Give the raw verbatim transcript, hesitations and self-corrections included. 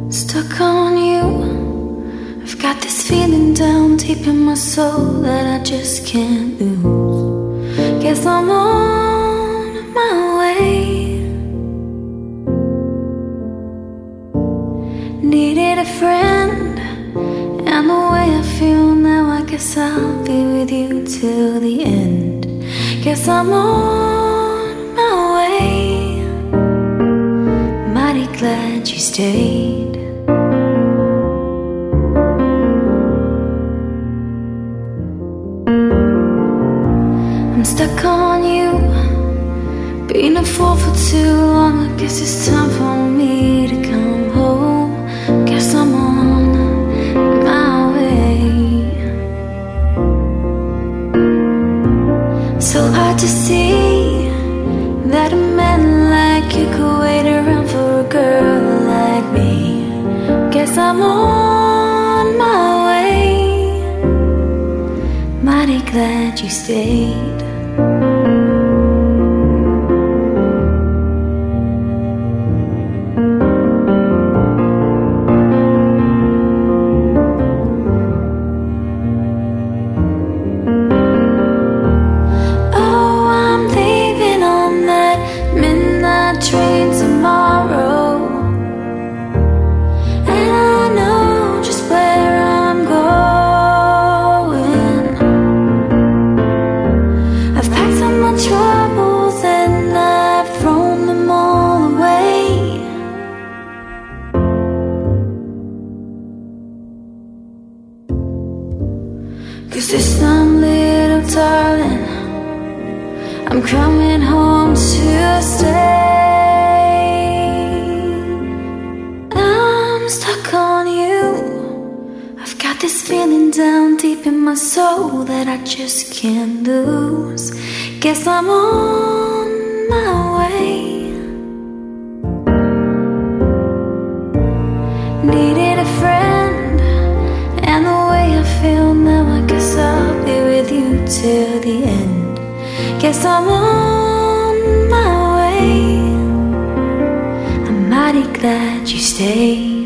Stuck on you. I've got this feeling down deep in my soul that I just can't lose. Guess I'm on my way. Needed a friend, and the way I feel now, I guess I'll be with you till the end. Guess I'm on my way. Mighty glad you stayed. I'm stuck on you, been a fool for too long. I guess it's time for me to come home. Guess I'm on my way. So hard to see that a man like you could wait around for a girl like me. Guess I'm on my way. Mighty glad you stayed. Train tomorrow, and I know just where I'm going. I've packed up my troubles and I've thrown them all away. Cause this time, little darling, I'm coming home to stay. Stuck on you. I've got this feeling down deep in my soul that I just can't lose. Guess I'm on my way. Needed a friend, and the way I feel now, I guess I'll be with you till the end. Guess I'm on my way. I'm mighty glad you stayed.